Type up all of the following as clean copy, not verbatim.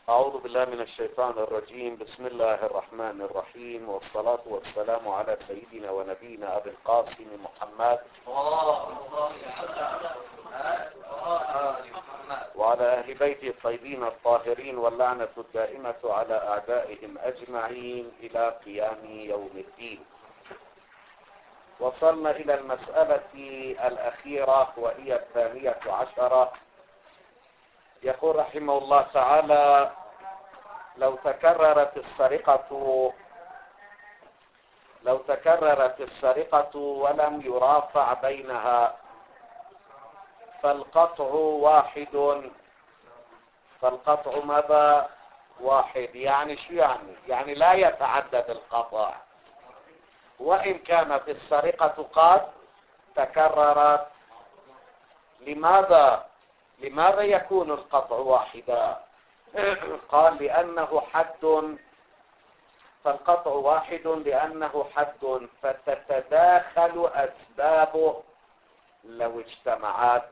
أعوذ بالله من الشيطان الرجيم. بسم الله الرحمن الرحيم، والصلاة والسلام على سيدنا ونبينا أبي القاسم محمد وعلى أهل بيته الطيبين الطاهرين، واللعنة الدائمة على أعدائهم أجمعين إلى قيام يوم الدين. وصلنا إلى المسألة الأخيرة وهي 12. يقول رحمه الله تعالى: لو تكررت السرقة ولم يرافع بينها فالقطع واحد. فالقطع ماذا؟ واحد. يعني شو يعني لا يتعدد القطع، وإن كانت السرقة قد تكررت. لماذا يكون القطع واحدا؟ قال لأنه حد. فالقطع واحد لأنه حد، فتتداخل أسبابه لو اجتمعت.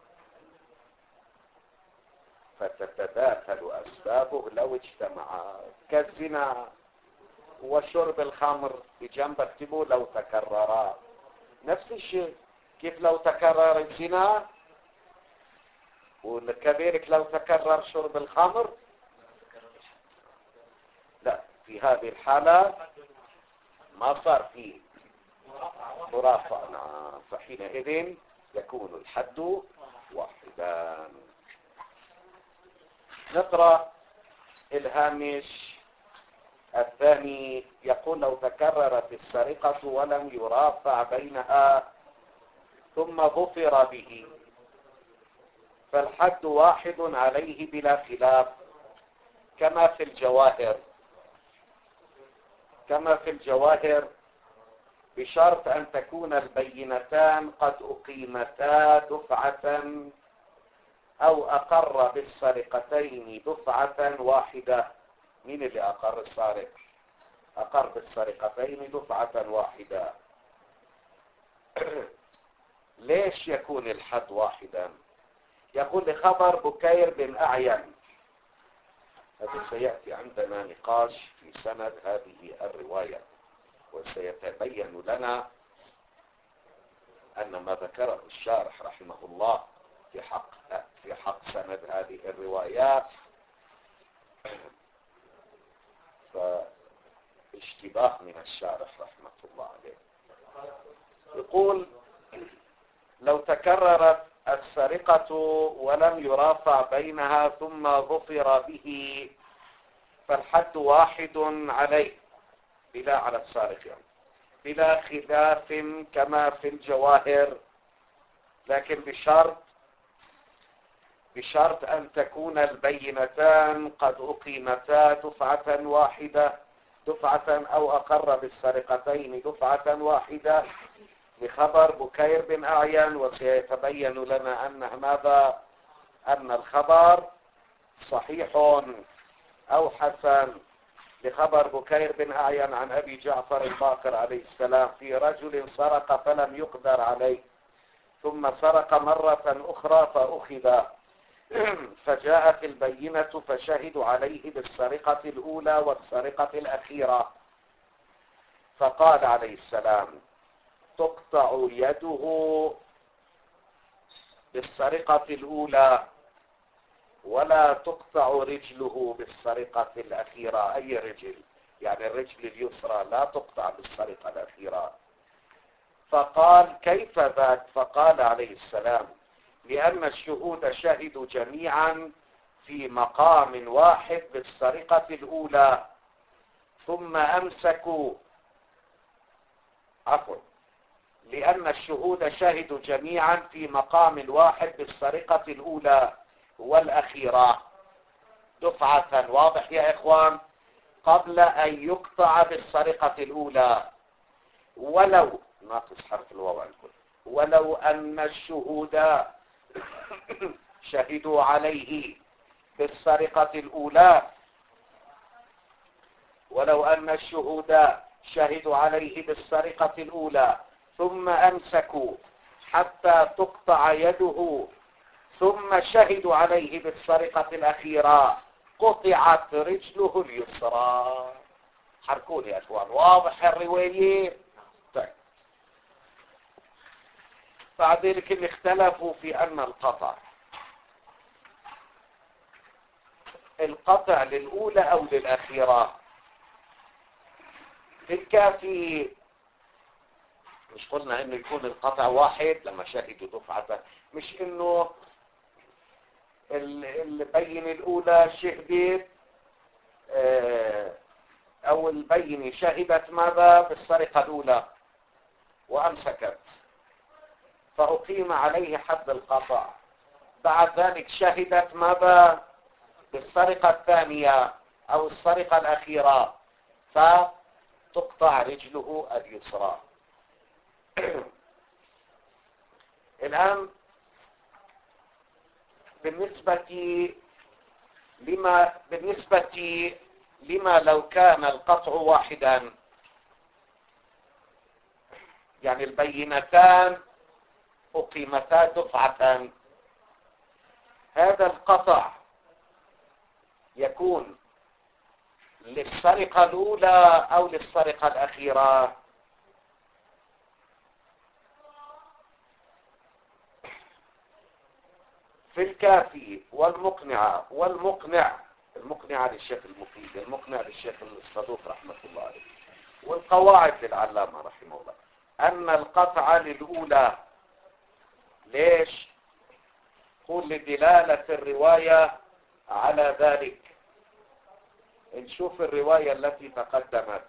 كالزنا وشرب الخمر بجنب اكتبوا لو تكررا. نفس الشيء، كيف لو تكرر الزنا وكذلك لو تكرر شرب الخمر؟ لا، في هذه الحالة ما صار فيه مرافعة، فحينئذ يكون الحد واحدا. نقرأ الهامش الثاني. يقول: لو تكررت السرقة ولم يرافع بينها ثم ظفر به فالحد واحد عليه بلا خلاف، كما في الجواهر، بشرط أن تكون البينتان قد أقيمتا دفعة أو أقر بالسرقتين دفعة واحدة. مين اللي أقر السارق؟ أقر بالسرقتين دفعة واحدة. ليش يكون الحد واحدا؟ يقول: لخبر بكير بن أعين. هذا سيأتي عندنا نقاش في سند هذه الرواية، وسيتبين لنا أن ما ذكره الشارح رحمه الله في حق سند هذه الروايات فاشتباه من الشارح رحمة الله عليه. يقول: لو تكررت السرقة ولم يرافع بينها ثم ظفر به فالحد واحد عليه على السارق، بلا خلاف كما في الجواهر، لكن بشرط أن تكون البينتان قد أقيمتا دفعة واحدة، دفعة أو أقر بالسرقتين دفعة واحدة، بخبر بكير بن أعين. وسيتبين لنا أن الخبر صحيح أو حسن. بخبر بكير بن أعين عن أبي جعفر الباقر عليه السلام: في رجل سرق فلم يقدر عليه، ثم سرق مرة أخرى فأخذ، فجاءت البينة فشهدوا عليه بالسرقة الأولى والسرقة الأخيرة، فقال عليه السلام: تقطع يده بالسرقة الأولى ولا تقطع رجله بالسرقة الأخيرة. أي رجل؟ يعني الرجل اليسرى لا تقطع بالسرقة الأخيرة. فقال: كيف ذاك؟ فقال عليه السلام: لأن الشهود شهدوا جميعا في مقام واحد بالسرقة الأولى ثم أمسكوا. لأن الشهود شهدوا جميعا في مقام واحد بالسرقة الأولى والأخيرة دفعة. واضح يا إخوان؟ قبل أن يقطع بالسرقة الأولى. ولو ناقص حرف الواو الكل. ولو أن الشهود شهدوا عليه بالسرقة الأولى، ولو أن الشهود شهدوا عليه بالسرقة الأولى ثم أمسكوا حتى تقطع يده ثم شهدوا عليه بالسرقة الأخيرة، قطعت رجله اليسرى. حركوني يا اخوان، واضح الرواية؟ طيب بعد ذلك اللي اختلفوا في ان القطع للأولى أو للأخيرة. في الكافي مش قلنا انه يكون القطع واحد لما شهدوا دفعة، مش انه البين الأولى شهدت أو البين شهدت ماذا بالسرقة الأولى وأمسكت فأقيم عليه حد القطع. بعد ذلك شهدت ماذا بالسرقة الثانية أو السرقة الأخيرة فتقطع رجله اليسرى. الآن بالنسبة لما لو كان القطع واحدا، يعني البينتان أقيمتا دفعة، هذا القطع يكون للسرقة الأولى أو للسرقة الأخيرة؟ في الكافي المقنع للشيخ المفيد، المقنع للشيخ الصدوق رحمة الله عليه، والقواعد للعلامة رحمه الله، أن القطع للأولى. ليش؟ قول لدلالة الرواية على ذلك. نشوف الرواية التي تقدمت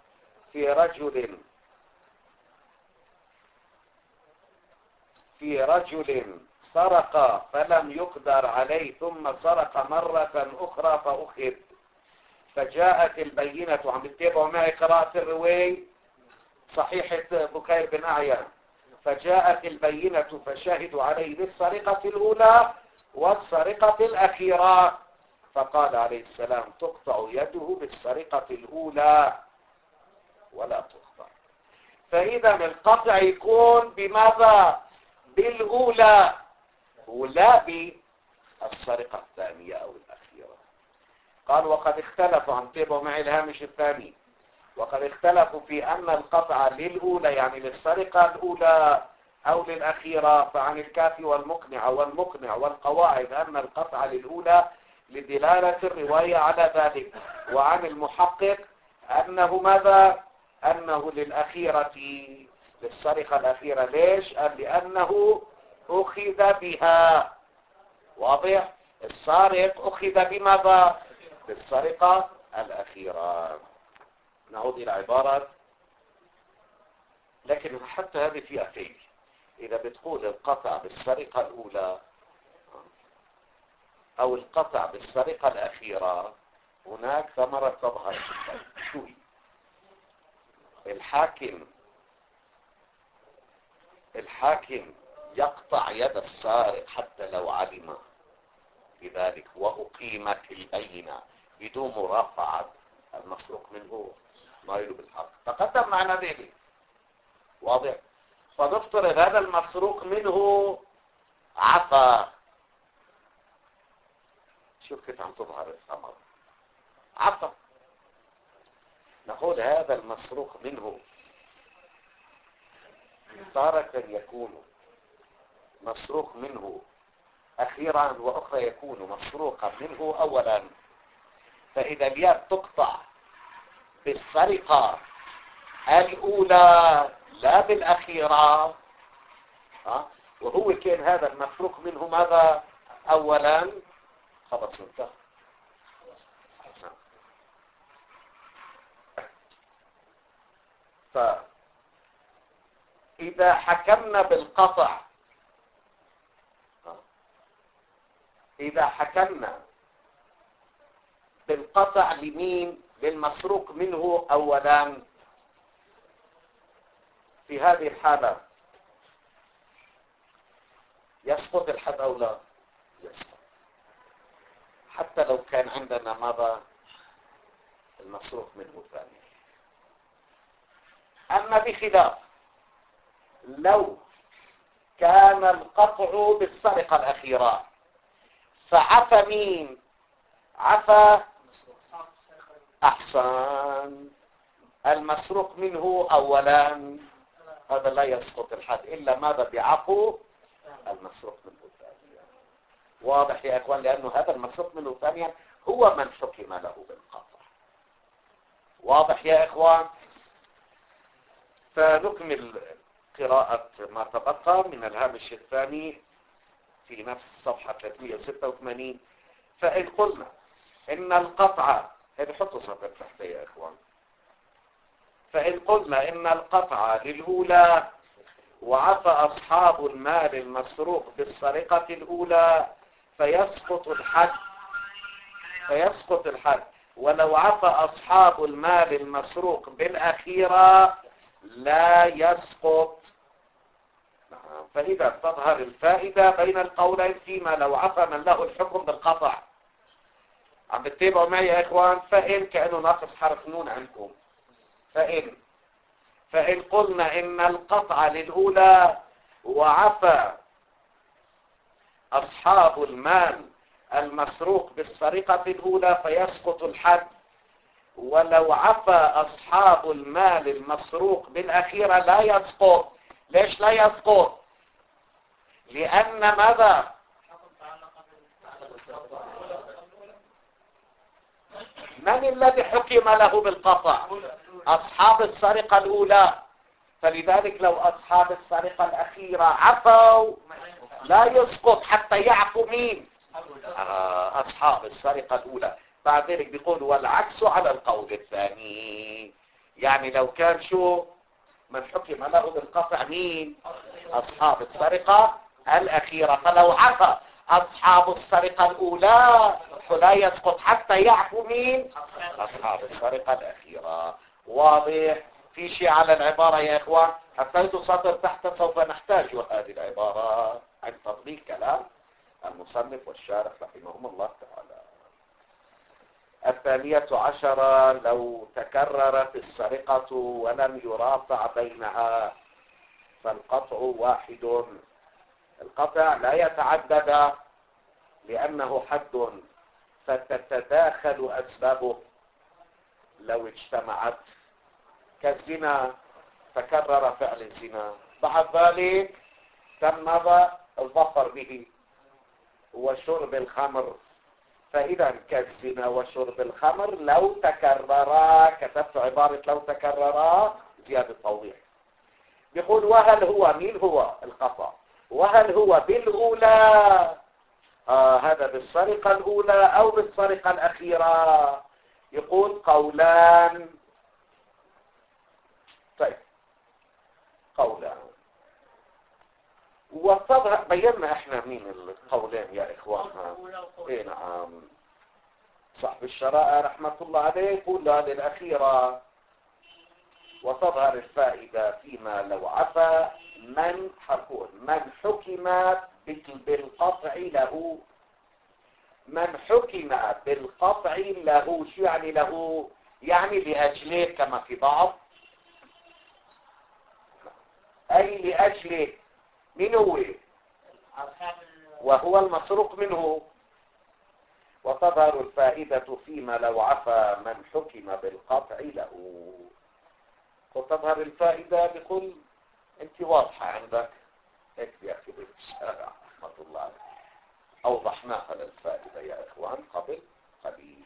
في رجل سرق فلم يقدر عليه ثم سرق مرة أخرى فأخذ، فجاءت البينة. عم تتابعوا معي قراءة الرواية صحيحة بكير بن أعين. فجاءت البينة فشهدوا عليه بالسرقة الأولى والسرقة الأخيرة، فقال عليه السلام تقطع يده بالسرقة الأولى ولا تقطع. فإذا القطع يكون بماذا؟ بالأولى ولا بالسرقة الثانية أو الأخيرة. قال وقد اختلفوا، عم تابعوا معي الهامش الثاني، وقد اختلفوا في أن القطع للأولى يعني للسرقة الأولى أو للأخيرة. فعن الكافي والمقنع والقواعد أن القطع للأولى لدلالة الرواية على ذلك، وعن المحقق أنه ماذا؟ أنه للأخيرة، للسرقة الأخيرة. ليش؟ قال لأنه أخذ بها. واضح؟ السارق أخذ بماذا؟ بالسرقة الأخيرة. نعود إلى عبارة، لكن حتى هذه فيها فيه. إذا بتقول القطع بالسرقة الأولى أو القطع بالسرقة الأخيرة، هناك ثمرة تظهر جدا. شو هي؟ الحاكم يقطع يد السارق حتى لو علم بذلك وأقيمت البينة بدون مرافعة المسروق منه ما يلو بالحق. تقدم معنا ذلك. واضح؟ فنفترض هذا المسروق منه عفا. شوف كيف عم تظهر الثمرة. عفا. نقول هذا المسروق منه تارة يكون مسروق منه أخيرا، وأخرى يكون مسروقا منه أولا. فإذا اليد تقطع بالسرقة الأولى لا بالأخيرة، وهو كان هذا المسروق منه ماذا؟ أولا. خلاص انتهى. فإذا حكمنا بالقطع، لمين؟ للمسروق منه أولا. في هذه الحالة يسقط الحد أو لا؟ يسقط، حتى لو كان عندنا ماذا؟ المسروق منه ثاني. أما بخلاف لو كان القطع بالسرقة الأخيرة، فعفى مين؟ عفى أحسن. المسروق منه أولا هذا لا يسقط الحد إلا ماذا بعفو المسروق منه ثانيا. واضح يا أخوان؟ لأنه هذا المسروق منه ثانيا هو من حكم له بالقطع. واضح يا إخوان؟ فنكمل قراءة ما تبقى من الهامش الثاني في نفس الصفحة 386. فإن قلنا إن القطع، هذه حطوا سطر تحت يا إخوان. فإن قلنا إن القطع للأولى وعفى أصحاب المال المسروق بالسرقة الأولى فيسقط الحد، ولو عفى أصحاب المال المسروق بالأخيرة لا يسقط. فإذا تظهر الفائدة بين القولين فيما لو عفى من له الحكم بالقطع. عم بتتابعوا معي يا إخوان؟ فإن كأنه ناقص حرف نون عندكم. فإن قلنا إن القطع للأولى وعفى أصحاب المال المسروق بالسرقة الأولى فيسقط الحد، ولو عفى أصحاب المال المسروق بالأخيرة لا يسقط. ليش لا يسقط؟ لأن ماذا؟ من الذي حكم له بالقطع؟ أصحاب السرقة الأولى. فلذلك لو أصحاب السرقة الأخيرة عفوا لا يسقط حتى يعفو مين؟ أصحاب السرقة الأولى. بعد ذلك بيقول والعكس على القول الثاني. يعني لو كان شو من حكم له بالقطع مين؟ أصحاب السرقة الأخيرة. فلو عفى أصحاب السرقة الأولى فلا يسقط حتى يعفو مين؟ أصحاب السرقة الأخيرة. واضح؟ في شيء على العبارة يا إخوان؟ حطيت سطر تحت سوف نحتاج هذه العبارة عند تطبيق كلام المصنف والشارح رحمهم الله تعالى. 12 لو تكررت السرقة ولم يرافع بينها فالقطع واحد. القطع لا يتعدد لأنه حد فتتداخل أسبابه لو اجتمعت. كالزنا تكرر فعل الزنا بعد ذلك تم الظفر به، وشرب الخمر. فإذا كالزنا وشرب الخمر لو تكررا، كتبت عبارة لو تكررا زيادة توضيح. بيقول وهل هو مين هو القطع؟ وهل هو بالأولى هذا بالسرقة الأولى أو بالسرقة الأخيرة؟ يقول قولان. طيب قولان وطبعا بينا احنا مين القولين يا اخوان. ايه نعم. صاحب الشرائع رحمة الله عليه يقول هذه الأخيرة. وتظهر الفائدة فيما لو عفى من حكم بالقطع له. من حكم بالقطع له شو يعني له؟ يعني لأجله كما في بعض، أي لأجله. من هو؟ وهو المسروق منه. وتظهر الفائدة فيما لو عفى من حكم بالقطع له. وتظهر الفائدة بكل انت واضحة عندك هيك يا أخي بالشارع رحمة الله عليه. أوضحناها للفائدة يا إخوان قبل قليل.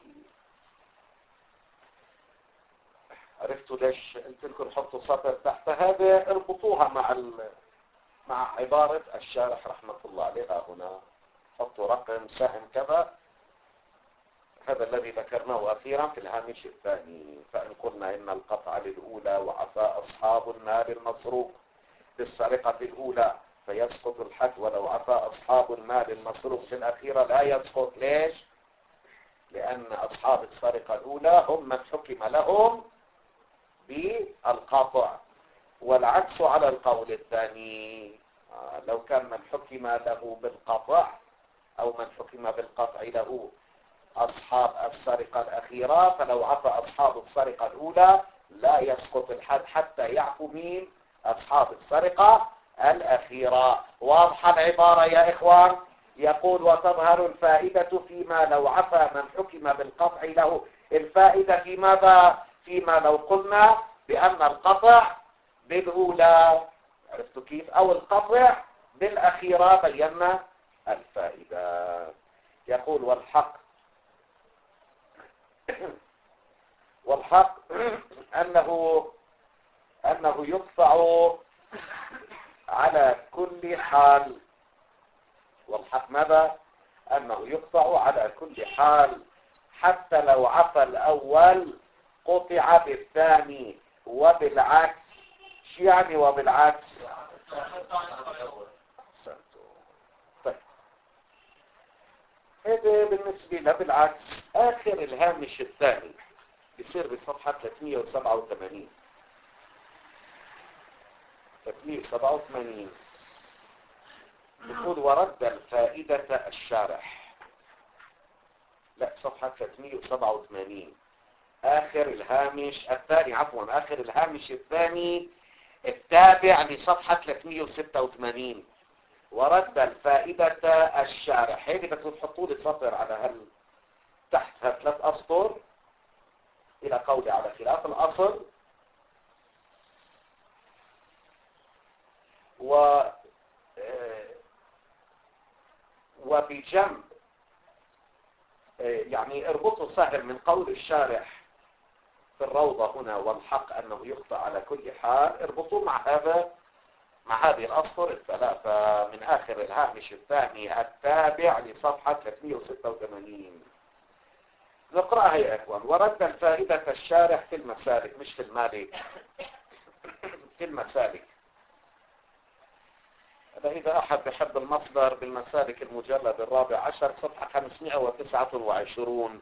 عرفتوا ليش قلت لكم حطوا سطر تحت هذا؟ اربطوها مع عبارة الشارح رحمة الله عليها هنا. حطوا رقم سهم كذا. هذا الذي ذكرناه أخيرا في الهامش الثاني. فإن قلنا إن القطع للأولى وعفى أصحاب المال المسروق بالسرقة الأولى فيسقط الحد، ولو عفى أصحاب المال المسروق في الأخيرة لا يسقط. ليش؟ لأن أصحاب السرقة الأولى هم من حكم لهم بالقطع. والعكس على القول الثاني. لو كان من حكم له بالقطع أو من حكم بالقطع له أصحاب السرقة الأخيرة فلو عفى أصحاب السرقة الأولى لا يسقط الحد حتى يعفو مين؟ أصحاب السرقة الأخيرة. واضحة العبارة يا إخوان؟ يقول وتظهر الفائدة فيما لو عفى من حكم بالقطع له. الفائدة في ماذا؟ فيما لو قلنا بأن القطع بالأولى، عرفتوا كيف؟ أو القطع بالأخيرة بينا الفائدة. يقول والحق أنه يقطع على كل حال. والحق ماذا؟ أنه يقطع على كل حال حتى لو عفى الأول قطع بالثاني وبالعكس. شو يعني وبالعكس؟ طيب هذا بالنسبة له بالعكس. آخر الهامش الثاني بيصير بصفحة 387. 387 يقول ورد الفائدة الشارح. لا، صفحة 387 آخر الهامش الثاني، عفوا آخر الهامش الثاني التابع لصفحة 386. ورد الفائدة الشارح. هيك بدكم تحطوا لي سطر على تحت 3 أسطر إلى قولي على خلاف الأصل. وبجنب يعني اربطوا سهل من قول الشارح في الروضة هنا والحق أنه يخطأ على كل حال، اربطوا مع هذه الأسطر الثلاثة من آخر الهامش الثاني التابع لصفحة 386. نقرأها يا إخوان. ورد الفائدة الشارح في المسالك، مش في المالك، في المسالك. إذا أحد بحب المصدر بالمسالك المجلد 14 صفحة 529.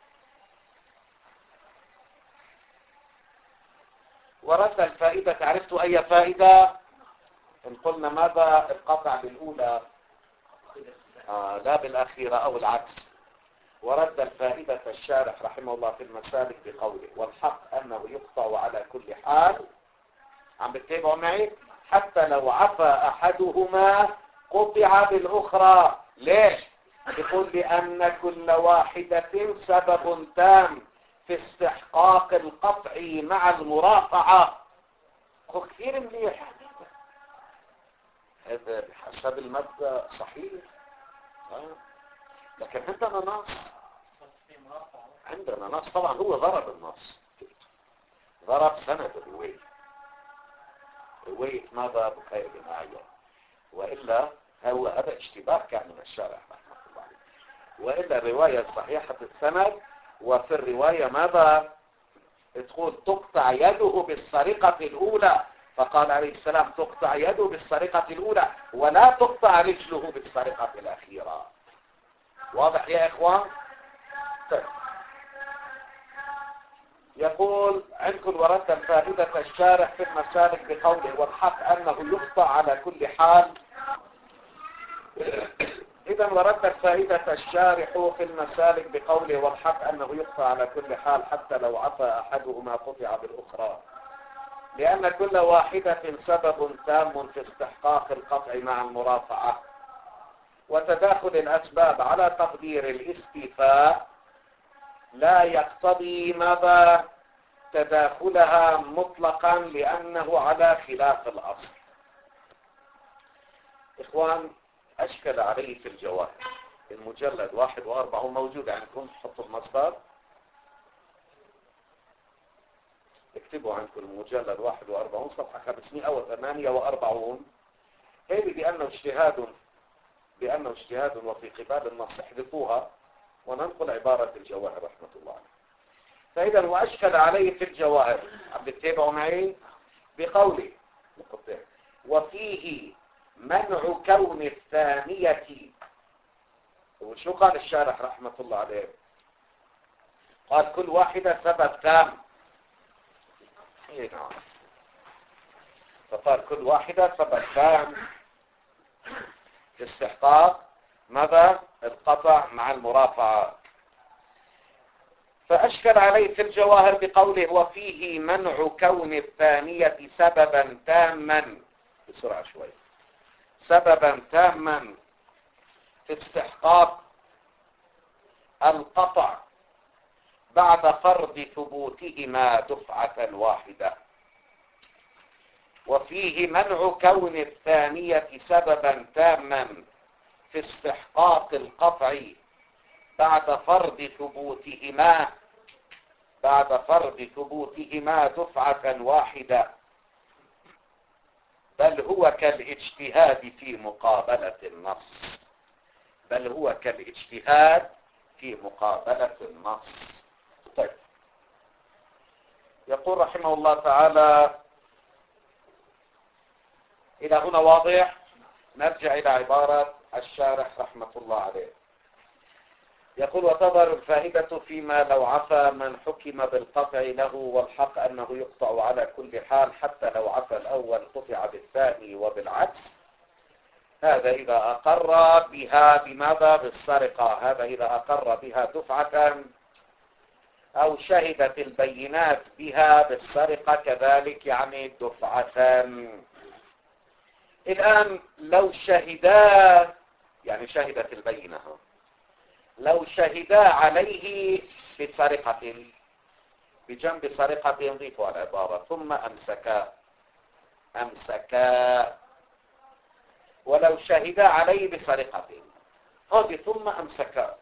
ورد الفائدة. عرفتوا أي فائدة؟ إن قلنا ماذا؟ القطع بالأولى لا بالأخيرة أو العكس. ورد الفائدة الشارح رحمه الله في المسالك بقوله والحق أنه يقطع على كل حال. عم بتتابعوا معي؟ حتى لو عفى أحدهما قطع بالأخرى. ليش؟ يقول لأن كل واحدة سبب تام في استحقاق القطع مع المرافعة. كثير مليح. هذا بحسب المبدأ صحيح. لكن عندنا نص طبعا هو ضرب النص، ضرب سند الرواية، رواية ماذا؟ بكير بن أعين. وإلا هذا اشتباه كان من الشارح رحمه الله عليه. وإلا الرواية صحيحة السند. وفي الرواية ماذا؟ تقول تقطع يده بالسرقة الأولى، فقال عليه السلام تقطع يده بالسرقة الأولى ولا تقطع رجله بالسرقة الأخيرة. واضح يا إخوان؟ طيب. يقول عندكم ورد الفائدة الشارح في المسالك بقوله والحق أنه يقطع على كل حال. إذا ورد الفائدة الشارح في المسالك بقوله والحق أنه يقطع على كل حال حتى لو عفى أحدهما قطع بالأخرى، لأن كل واحدة سبب تام في استحقاق القطع مع المرافعة. وتداخل الأسباب على تقدير الاستيفاء لا يقتضي ماذا؟ تداخلها مطلقا لأنه على خلاف الأصل. إخوان أشكل عليه في الجواهر المجلد 41 موجود عندكم، حطوا المصدر اكتبوا عندكم المجلد 41 صفحة 548. هذه بأنه اجتهاد وفي قبال النص احذفوها وننقل عبارة الجواهر رحمة الله عليه. فإذا وأشكل عليه في الجواهر، عم بتتابعوا معي بقوله وفيه منع كون الثانية. وشو قال الشارح رحمة الله عليه؟ قال كل واحدة سبب تام. نعم. فقال كل واحدة سبب تام في استحقاق ماذا؟ القطع مع المرافعة. فأشكل عليه في الجواهر بقوله وفيه منع كون الثانية سببا تاما. بسرعة شوي. سببا تاما في استحقاق القطع بعد فرض ثبوتهما دفعة واحدة، وفيه منع كون الثانية سببا تاما في استحقاق القطع بعد فرض ثبوتهما دفعة واحدة، بل هو كالاجتهاد في مقابلة النص. طيب، يقول رحمه الله تعالى إلى هنا واضح؟ نرجع إلى عبارة الشارح رحمة الله عليه. يقول: وتظهر الفائدة فيما لو عفى من حكم بالقطع له، والحق أنه يقطع على كل حال حتى لو عفى الأول قطع بالثاني وبالعكس. هذا إذا أقر بها بماذا؟ بالسرقة. هذا إذا أقر بها دفعة أو شهدت البينات بها بالسرقة كذلك، يعني دفعة. الآن لو شهدا، يعني شهدت البينة، لو شهدا عليه بسرقة، بجنب سرقة يضيف على العبارة ثم أمسكا، ولو شهدا عليه بسرقة هذه ثم أمسكا،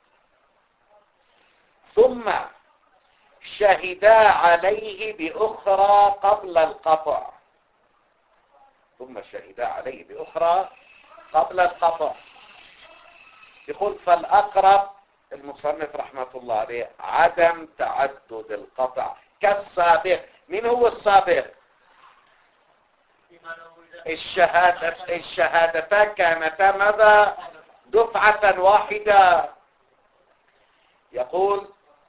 ثم شهدا عليه بأخرى قبل القطع، يقول: فالأقرب المصنف رحمة الله عليه عدم تعدد القطع كالسابق. من هو السابق؟ الشهادتان كانتا ماذا؟ دفعة واحدة. يقول: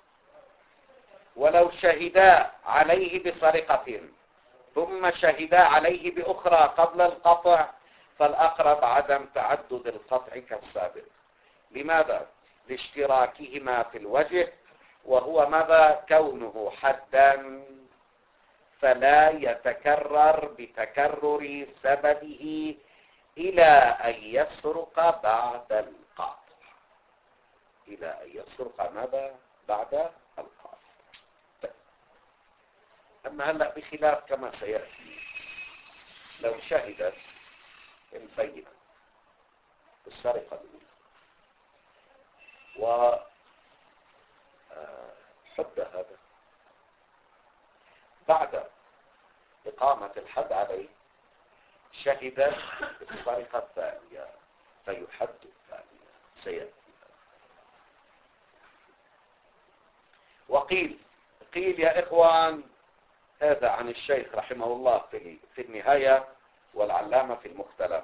ولو شهدا عليه بسرقة ثم شهدا عليه بأخرى قبل القطع فالأقرب عدم تعدد القطع كالسابق. لماذا؟ لاشتراكهما في الوجه، وهو ماذا؟ كونه حدا، فلا يتكرر بتكرر سببه إلى أن يسرق بعد القطع. ماذا؟ بعد القطع. أما هلأ بخلاف كما سيأتي، لو شهدت البينة بالسرقة الأولى وحد هذا بعد إقامة الحد عليه شهد بالسرقة الثانية فيحد الثانية، سيأتي. وقيل يا إخوان، هذا عن الشيخ رحمه الله في النهاية، والعلامة في المختلف.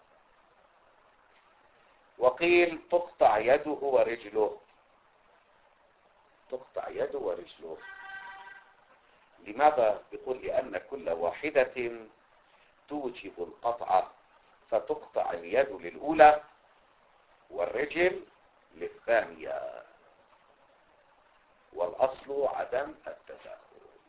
وقيل تقطع يده ورجله. لماذا؟ يقول: لأن كل واحدة توجب القطع، فتقطع اليد للأولى والرجل للثانية، والأصل عدم التداخل.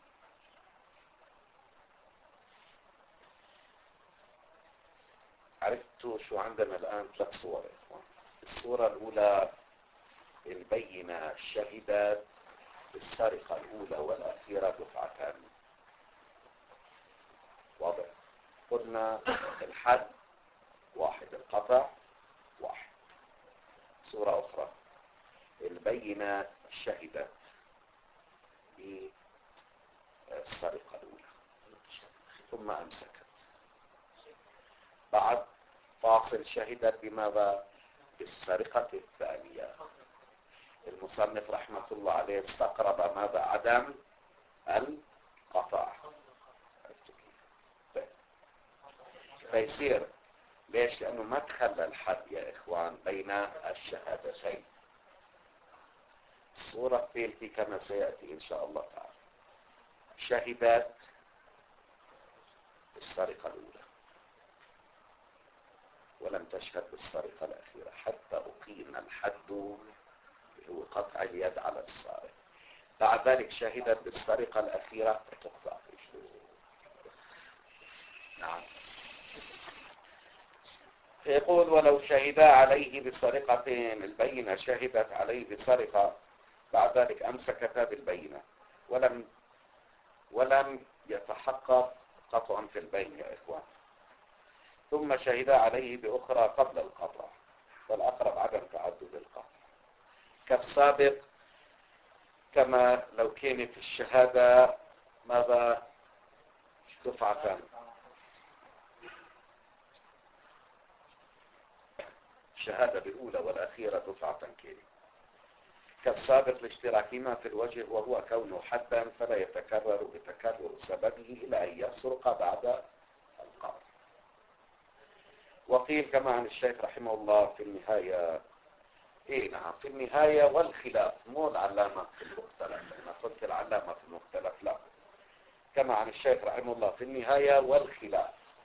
عرفتوا شو عندنا الآن؟ 3 صور يا إخوان. الصورة الأولى البينة شهدت بالسرقة الأولى والأخيرة دفعتان. واضح؟ قلنا الحد واحد، القطع واحد. صورة أخرى البينة شهدت بالسرقة الأولى ثم أمسكت، بعد فاصل شهدت بماذا؟ بالسرقة الثانية. المصنف رحمة الله عليه استقرب ماذا؟ عدم القطع. فيصير ليش؟ لأنه ما تخلى الحد يا إخوان بين الشهادتين. الصورة الثالثة كما سيأتي إن شاء الله تعالى، شهدت بالسرقة الأولى ولم تشهد بالسرقة الأخيرة حتى أقيم الحد هو قطع اليد على السارق. بعد ذلك شهدت بالسرقة الأخيرة فتقطع رجله. نعم. يقول: ولو شهدا عليه بسرقة، البينة شهدت عليه بسرقة بعد ذلك أمسكتا بالبينة ولم يتحقق قطع في البين يا إخوان، ثم شهدا عليه بأخرى قبل القطع، والأقرب عدم تعدد القطع كالسابق، كما لو كانت الشهادة ماذا دفعة، الشهادة الأولى والأخيرة دفعة كانت كالسابق لاشتراكهما في الوجه وهو كونه حدا فلا يتكرر بتكرر سببه إلى أن يسرق بعد القطع. وقيل كما عن الشيخ رحمه الله في النهاية، نعم في النهاية والخلاف، مو العلامة في المختلف، أنا قلت العلامة في المختلف لا، كما عن الشيخ رحمه الله في النهاية والخلاف.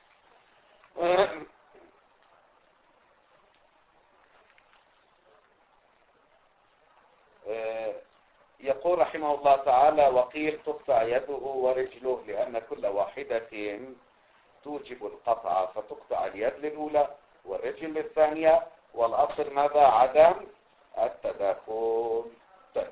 يقول رحمه الله تعالى: وقيل تقطع يده ورجله لأن كل واحدة توجب القطع، فتقطع اليد للأولى والرجل للثانية، والأصل ماذا؟ عدم التداخل. طيب.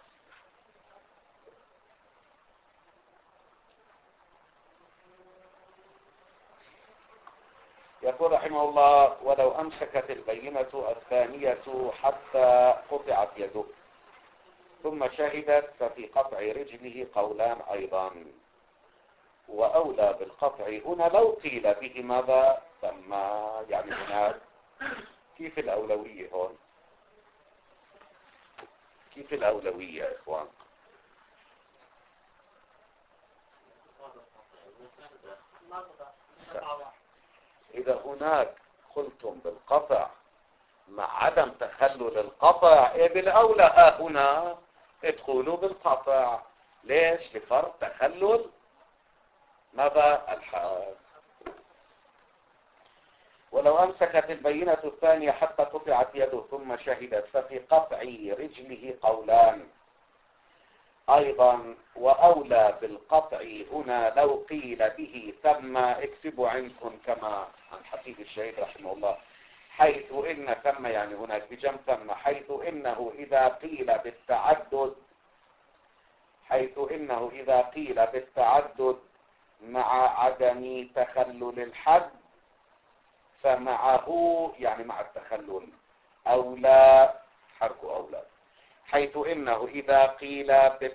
يقول رحمه الله: ولو أمسكت البينة الثانية حتى قطعت يده ثم شهدت ففي قطع رجله قولان أيضا، وأولى بالقطع هنا لو قيل به ماذا ثم، يعني هناك كيف الأولوية هون؟ كيف الأولوية يا إخوان؟ إذا هناك قلتم بالقطع مع عدم تخلل القطع، بالأولى هنا ادخلوا بالقطع. ليش؟ لفرض تخلل ماذا؟ الحال. ولو أمسكت البينة الثانية حتى قطعت يده ثم شهدت ففي قطع رجله قولان أيضا، وأولى بالقطع هنا لو قيل به ثم، اكتبوا عندكم كما عن حفيد الشهيد رحمه الله، حيث إن ثم يعني هناك بجنب ثم، حيث إنه إذا قيل بالتعدد مع عدم تخلل الحد فمعه، يعني مع التخلل أولى، حرك أولى، حيث إنه إذا قيل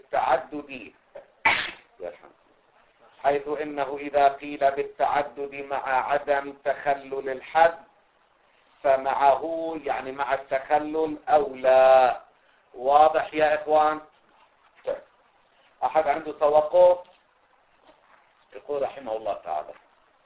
بالتعدد مع عدم تخلل الحد فمعه، يعني مع التخلل أولى. واضح يا إخوان؟ أحد عنده توقف؟ يقول رحمه الله تعالى: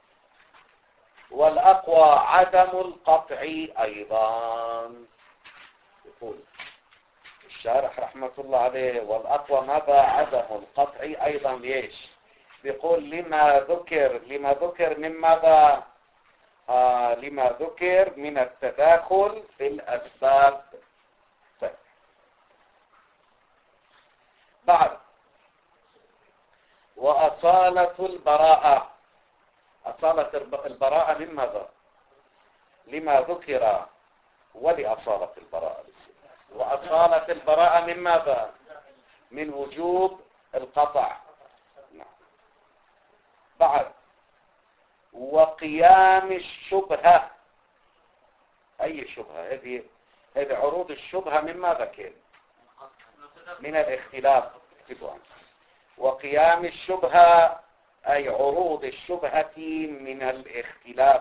والأقوى عدم القطع أيضا. يقول الشارح رحمة الله عليه: والأقوى ماذا؟ عدم القطع أيضا. ليش؟ بيقول لما ذكر من ماذا؟ لما ذكر من التداخل في الأسباب. طيب. بعد: وأصالة البراءة. أصالة البراءة من ماذا؟ لما ذكر ولأصالة البراءة. وأصالة البراءة من ماذا؟ من وجوب القطع. نعم. بعد: وقيام الشبهة. أي شبهة؟ هذه عروض الشبهة من ماذا كان؟ من الاختلاف. وقيام الشبهة أي عروض الشبهة من الاختلاف،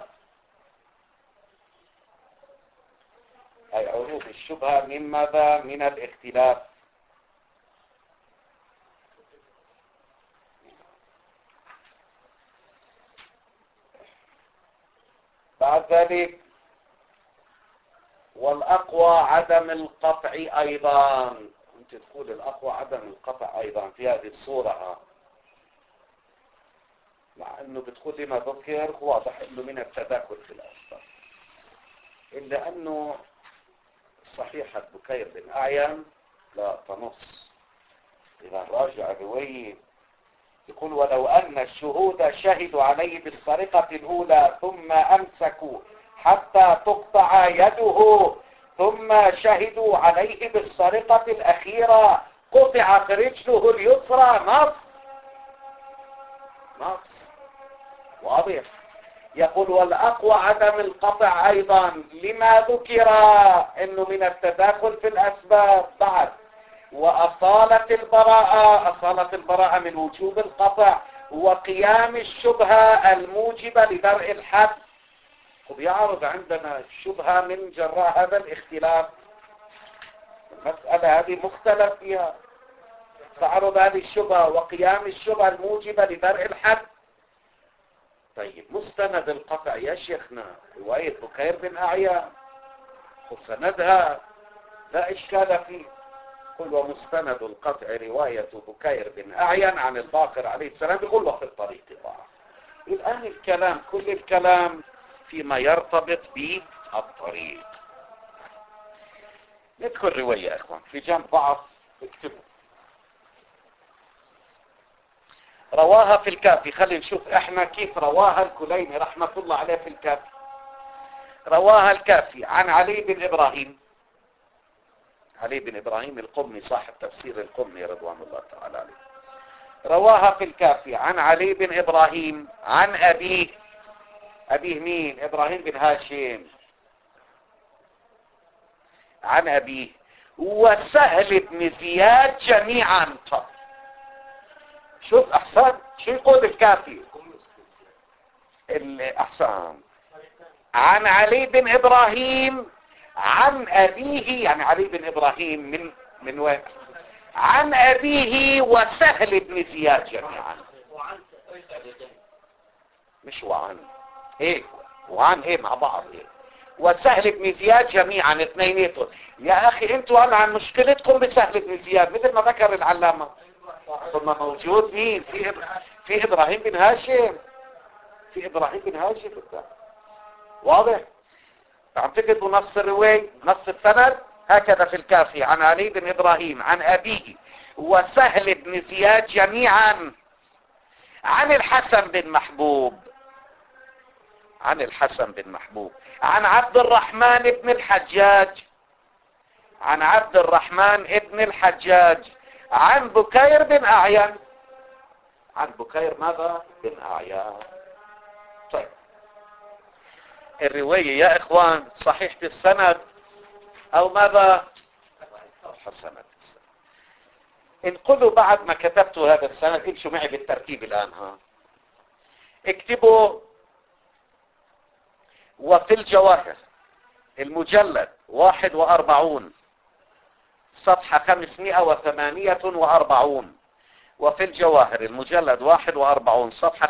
أي عروض الشبهة من ماذا؟ من الاختلاف. بعد ذلك: والأقوى عدم القطع أيضا. أنت تقول الأقوى عدم القطع أيضا في هذه الصورة، مع أنه بتقول لما ذكر واضح أنه من التداخل في الأسباب، إلا أنه صحيحة بكير بن أعين لا تنص. إذا راجع رواية يقول: ولو أن الشهود شهدوا عليه بالسرقة الأولى ثم أمسكوا حتى تقطع يده ثم شهدوا عليه بالسرقة الأخيرة قطعت رجله اليسرى. نص واضح. يقول والأقوى عدم القطع أيضا لما ذكر إنه من التداخل في الأسباب بعد، وأصالة البراءة من وجوب القطع، وقيام الشبهة الموجبة لدرء الحد. وبيعرض عندنا الشبهة من جراء هذا الاختلاف. المسألة هذه مختلف فيها. تعرض هذه الشبهة وقيام الشبهة الموجبة لدرء الحد. طيب مستند القطع يا شيخنا رواية بكير بن أعيان، وسندها لا إشكال فيه. قل ومستند القطع رواية بكير بن أعيان عن الباقر عليه السلام، يقول وفي الطريق ضعف. الآن الكلام كل الكلام فيما يرتبط بالطريق. ندخل رواية يا اخوان في جنب ضعف اكتبوا. رواها في الكافي. خلينا نشوف احنا كيف رواها الكليني رحمة الله عليه في الكافي. رواها الكافي عن علي بن إبراهيم. علي بن إبراهيم القمي صاحب تفسير القمي رضوان الله تعالى عليه. رواها في الكافي عن علي بن إبراهيم عن أبيه. أبيه مين؟ إبراهيم بن هاشم. عن أبيه وسهل بن زياد جميعا. طب شوف أحسن شو يقول الكافي الأحسن. عن علي بن إبراهيم عن أبيه، يعني علي بن إبراهيم من وين؟ عن أبيه وسهل بن زياد جميعا. مش وعن هيك، وعن هيك مع بعض هيك. وسهل بن زياد جميعا اثنينيتهم. يا أخي انتوا قال عن مشكلتكم بسهل بن زياد مثل ما ذكر العلامة. ثم موجود مين؟ في إبراهيم بن هاشم. في إبراهيم بن هاشم واضح. عم تكتبوا نص الرواية نص السند هكذا في الكافي عن علي بن إبراهيم عن أبيه وسهل بن زياد جميعا عن الحسن بن محبوب. عن الحسن بن محبوب عن عبد الرحمن بن الحجاج. عن عبد الرحمن بن الحجاج عن بكير بن أعيان. عن بكير ماذا؟ بن أعيان. طيب الرواية يا إخوان صحيحة السند أو ماذا؟ حسنة السند. انقلوا بعد ما كتبتوا هذا السند امشوا معي بالترتيب الآن. اكتبوا وفي الجواهر المجلد 41 صفحة 548. وفي الجواهر المجلد 41 صفحة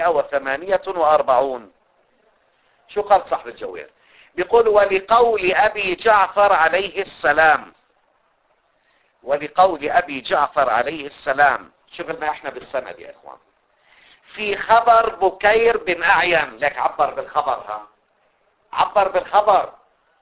548. شو قال صاحب الجواهر؟ بيقول ولقول أبي جعفر عليه السلام. ولقول أبي جعفر عليه السلام. شغلنا احنا بالسند يا اخوان. في خبر بكير بن أعين. لك عبر بالخبر. عبر بالخبر.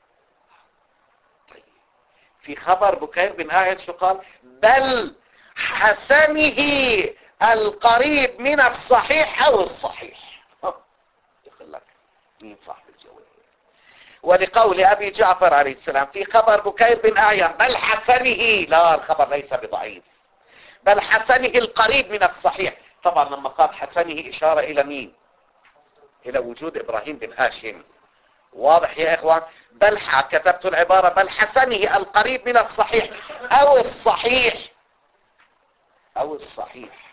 طيب. في خبر بكير بن أعين شو قال؟ بل حسنه القريب من الصحيح أو الصحيح. يقول لك مين صاحب الجواب؟ ولقول أبي جعفر عليه السلام في خبر بكير بن أعين بل حسنه. لا الخبر ليس بضعيف. بل حسنه القريب من الصحيح. طبعا لما قال حسنه إشارة إلى مين؟ إلى وجود إبراهيم بن هاشم. واضح يا إخوان. بل كتبت العبارة بل حسنه القريب من الصحيح أو الصحيح. أو الصحيح.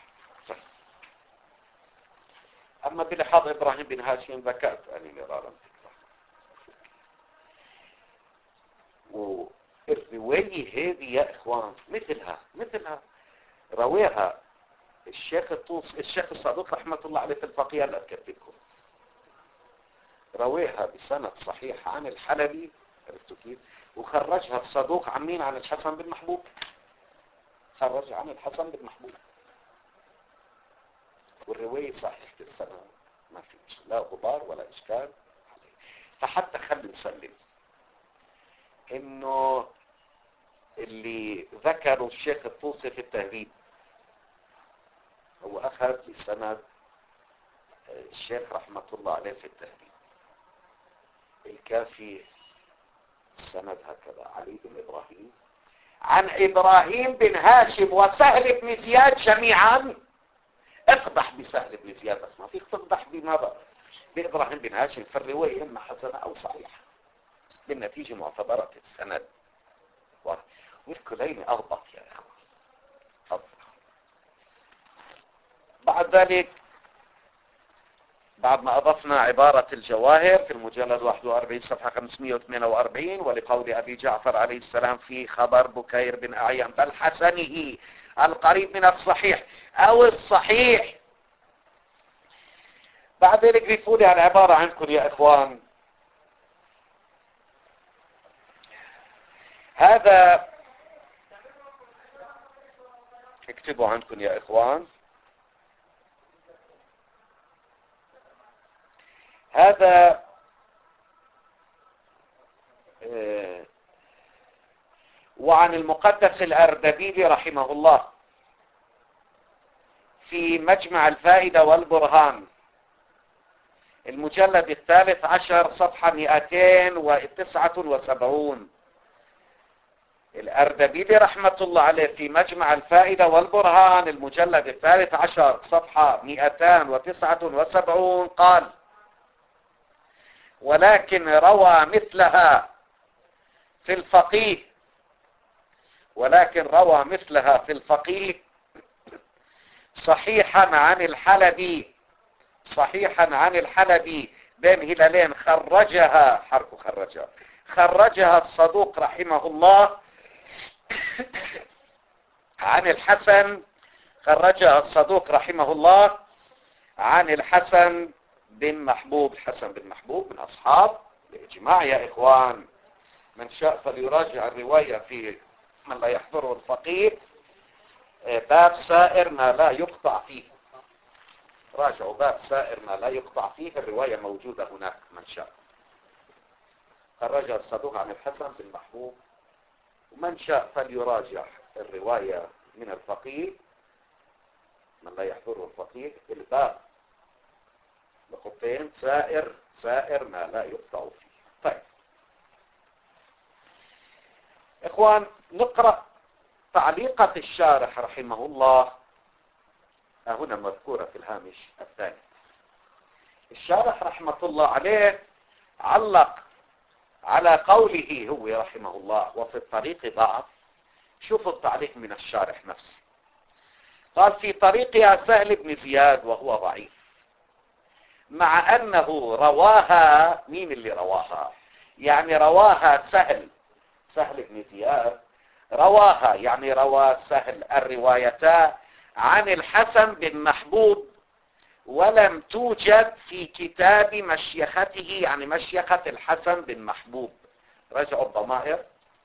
أما بلحاظ إبراهيم بن هاشم ذكرت أني مرارا تكره. والرواية هذه يا إخوان مثلها رويها الشيخ الصادق رحمة الله عليه في الفقيه اللي أذكرت لكم. رويها بسند صحيح عن الحلبي عرفتوا كيف؟ وخرجها الصدوق عن مين؟ عن الحسن بن محبوب. خرج عن الحسن بن محبوب. والرواية صحيحة السند ما فيش لا غبار ولا إشكال عليه. فحتى خلي نسلم إنه اللي ذكروا الشيخ الطوسي في التهذيب هو أخذ بسند الشيخ رحمة الله عليه في التهذيب. الكافي السند هكذا: علي بن إبراهيم عن إبراهيم بن هاشم وسهل بن زياد جميعا. اقدح بسهل بن زياد، بس ما فيك تقدح بماذا؟ بإبراهيم بن هاشم في الرواية إما حسنة أو صحيحة، بالنتيجة معتبرة السند. والكلين أضبط يا إخوة، أضبط. بعد ذلك، بعد ما أضفنا عبارة الجواهر في المجلد 41 صفحة 548: ولقول أبي جعفر عليه السلام في خبر بكير بن أعين بل حسنه القريب من الصحيح أو الصحيح. بعد ذلك ضيفوا لي العبارة عندكم يا إخوان. هذا اكتبوا عندكم يا إخوان. هذا وعن المقدس الأردبيلي رحمه الله في مجمع الفائدة والبرهان المجلد 13 صفحة 279. الأردبيلي رحمة الله عليه في مجمع الفائدة والبرهان المجلد 13 صفحة 279 قال: ولكن روى مثلها في الفقيه صحيحا عن الحلبي بين هلالين خرجها الصدوق رحمه الله عن الحسن. خرجها الصدوق رحمه الله عن الحسن بن محبوب. حسن بن محبوب من أصحاب الإجماع يا إخوان. من شاء فليراجع الرواية في من لا يحضره الفقيه، باب سائر ما لا يقطع فيه. راجعوا باب سائر ما لا يقطع فيه، الرواية موجودة هناك من شاء. خرجها الصدوق عن الحسن بن محبوب. ومن شاء فليراجع الرواية من الفقيه من لا يحضره الفقيه، الباب بخطين: سائر ما لا يقطع فيه. طيب إخوان، نقرأ تعليقة الشارح رحمه الله هنا مذكورة في الهامش الثاني. الشارح رحمة الله عليه علق على قوله هو رحمه الله: وفي الطريق ضعف. شوفوا التعليق من الشارح نفسه. قال: في طريقها سهل بن زياد وهو ضعيف، مع أنه رواها. مين اللي رواها؟ يعني رواها سهل بن زياد رواها، يعني روى سهل الروايتان عن الحسن بن محبوب، ولم توجد في كتاب مشيخته، يعني مشيخة الحسن بن محبوب. رجعوا الضمائر.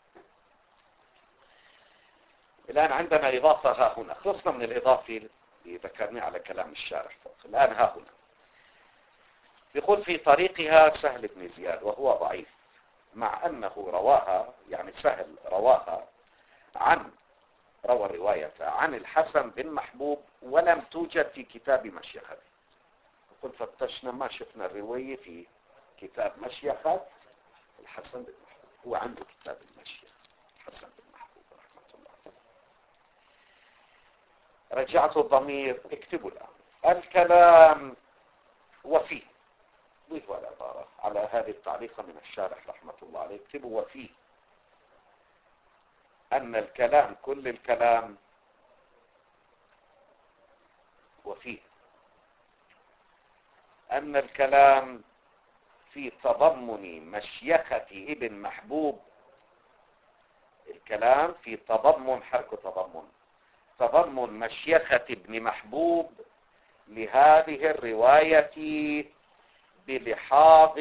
الآن عندنا إضافة ها هنا، خلصنا من الإضافة اللي ذكرني على كلام الشارح فوق. الآن ها هنا يقول: في طريقها سهل بن زياد وهو ضعيف، مع أنه رواها، يعني سهل رواها روى الرواية عن الحسن بن محبوب، ولم توجد في كتاب مشيخته. يقول: فتشنا ما شفنا الرواية في كتاب مشيخة الحسن بن محبوب. هو عنده كتاب المشيخة الحسن بن محبوب رحمة الله. رجعت الضمير. اكتبوا الآن الكلام وفيه. ضيفوا العبارة على هذه التعليقة من الشارح رحمة الله عليه. اكتبوا: وفيه أن الكلام، كل الكلام، وفيه أن الكلام في تضمن مشيخة ابن محبوب. الكلام في تضمن، حركة تضمن مشيخة ابن محبوب لهذه الرواية بلحاظ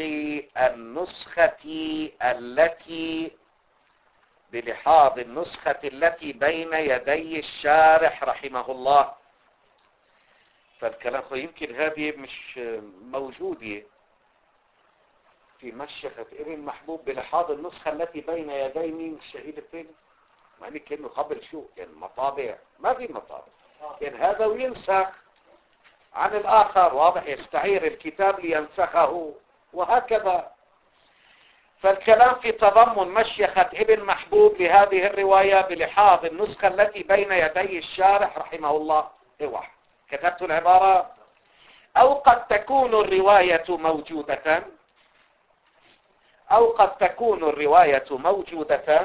النسخة التي بين يدي الشارح رحمه الله. فالكلام يمكن هذه مش موجودة في مشيخة ابن محبوب بلحاظ النسخة التي بين يدي مين؟ الشهيد الثاني. يعني كأنه قبل شو؟ كان مطابع، ما في مطابع، كان هذا وينسخ عن الآخر. واضح؟ يستعير الكتاب لينسخه، وهكذا. فالكلام في تضمن مشيخة ابن محبوب لهذه الرواية بلحاظ النسخة التي بين يدي الشارح رحمه الله. واحد كتبت العبارة: أو قد تكون الرواية موجودة، أو قد تكون الرواية موجودة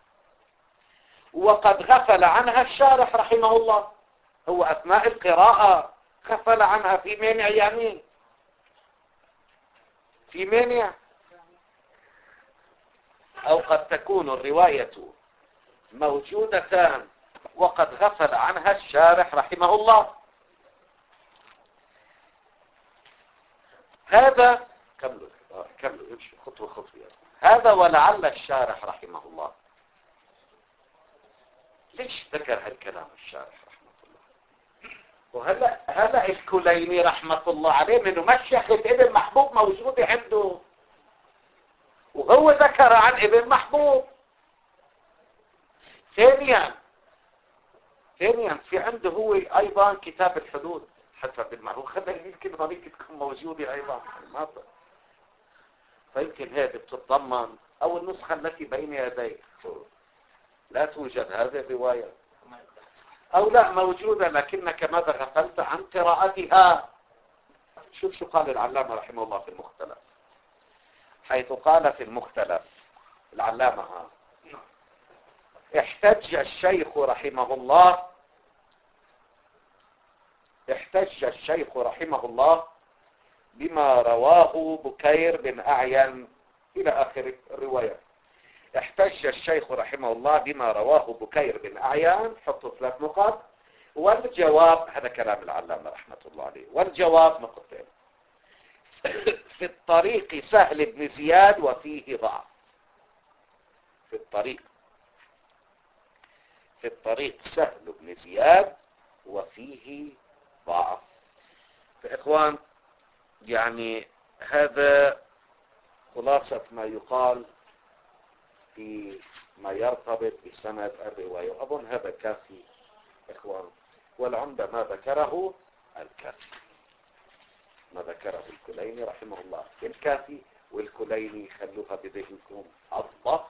وقد غفل عنها الشارح رحمه الله. هو أثناء القراءة غفل عنها في مانع يمين، في مانع. أو قد تكون الرواية موجودة وقد غفل عنها الشارح رحمه الله. هذا كملوا امشي خطوة خطوة. هذا ولعل الشارح رحمه الله ليش ذكر هالكلام الشارح رحمه الله؟ وهلا الكليني رحمة الله عليه منه مشيخة ابن محبوب موجودة عنده، وهو ذكر عن ابن محبوب. ثانيا في عنده هو ايضا كتاب الحدود حسب المعروف، خلي يمكن هذيك تكون موجودة ايضا فيمكن هذه بتتضمن، او النسخة التي بين يديك لا توجد هذه الرواية، او لا موجودة لكنك ماذا غفلت عن قراءتها. شوف شو قال العلامة رحمه الله في المختلف، حيث قال في المختلف العلامة: احتج الشيخ رحمه الله بما رواه بكير بن أعين إلى آخر الرواية. احتج الشيخ رحمه الله بما رواه بكير بن أعين، حطوا 3 نقط. والجواب، هذا كلام العلامة رحمة الله عليه، والجواب نقطتين: في الطريق سهل بن زياد وفيه ضعف. في الطريق سهل بن زياد وفيه ضعف. فإخوان يعني هذا خلاصة ما يقال في ما يرتبط بسند الرواية، وأظن هذا كافي إخوان. والعمدة ما ذكره الكافي، ما ذكره الكليني رحمه الله الكافي، والكليني خلوها بذهنكم أضبط.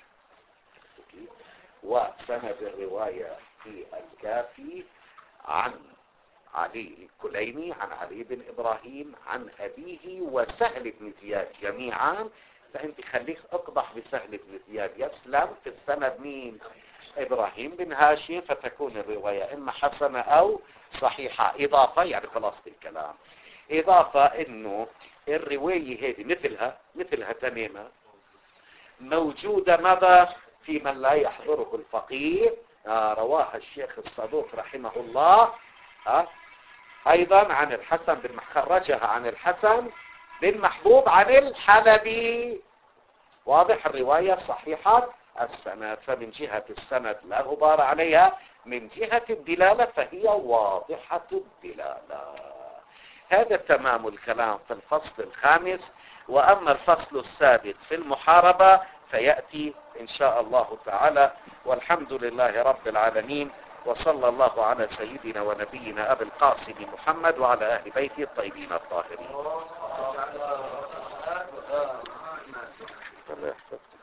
وسند الرواية في الكافي عن علي الكليني عن علي بن إبراهيم عن أبيه وسهل بن زياد جميعا. فأنت خليك اقضح بسهل بن زياد يسلم في السند مين؟ إبراهيم بن هاشم، فتكون الرواية إما حسنة أو صحيحة. إضافة يعني خلاص الكلام، إضافة إنه الرواية هذه مثلها تماما موجودة ماذا في من لا يحضره الفقيه. رواها الشيخ الصدوق رحمه الله أيضا عن الحسن بن خرجها عن الحسن بن محبوب عن الحلبي. واضح؟ الرواية صحيحة السند، فمن جهة السند لا غبار عليها، من جهة الدلالة فهي واضحة الدلالة. هذا تمام الكلام في الفصل الخامس. وأما الفصل السادس في المحاربة فيأتي إن شاء الله تعالى. والحمد لله رب العالمين، وصلى الله على سيدنا ونبينا أبي القاسم محمد وعلى أهل بيته الطيبين الطاهرين.